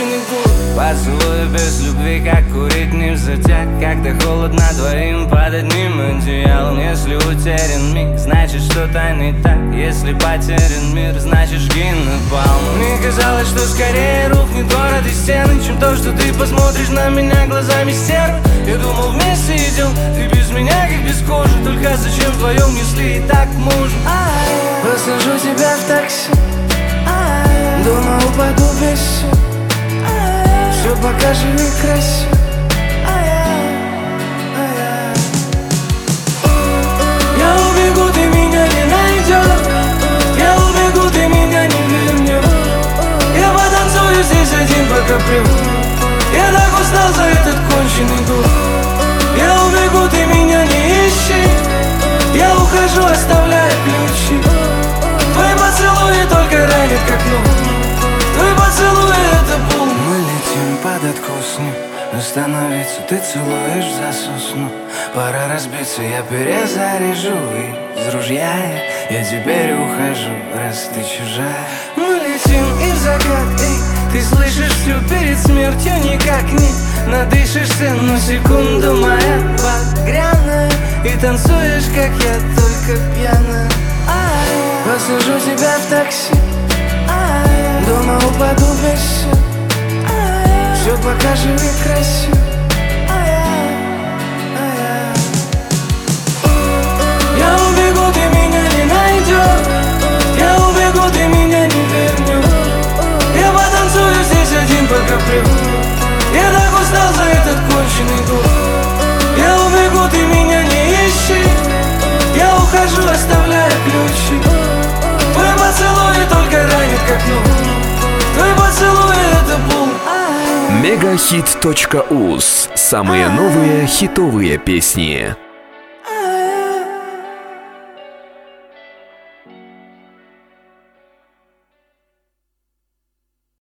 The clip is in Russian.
конченый гул. Поцелуй без любви, как курить не взятяк. Когда холодно двоим под одним одеялом. Если утерян миг, значит что-то не так. Если потерян мир, значит жги напалм. Мне казалось, что скорее рухнет город и стены, чем то, что ты посмотришь на меня глазами стервы. Я думал, вместе идем, ты без меня как без кожи. Только зачем вдвоем, если и так можно? Посажу тебя в такси, дома упаду без сил. Все покажи мне красиво. Я убегу, ты меня не найдешь. Я убегу, ты меня не вернешь. Я потанцую здесь один, пока плыву. Я так устал за этот конченый год. Я убегу, ты меня не ищи. Я ухожу, оставляя ключи. Твои поцелуи только ранят, как нож. Твои поцелуи — это пул. Мы летим под откосом, остановиться, ты целуешь в засосну. Пора разбиться, я перезаряжу. Из ружья я теперь ухожу, раз ты чужая. Мы летим и в закат, эй, ты слышишь все перед смертью, никак не надышишься. Но секунду моя багряная, и танцуешь, как я, только пьяная. Посажу тебя в такси, дома упаду без сил. Все покажи мне красиво. Я убегу, ты меня не найдешь. Я убегу, ты меня не вернешь. Я потанцую здесь один, пока плыву. Я так устал за этот конченый год. Я убегу, ты меня не ищи. Я ухожу, оставляя ключи. Твои поцелуи только ранят, как нож. Твои поцелуи — это бум. Мегахит.уз. Самые новые хитовые песни.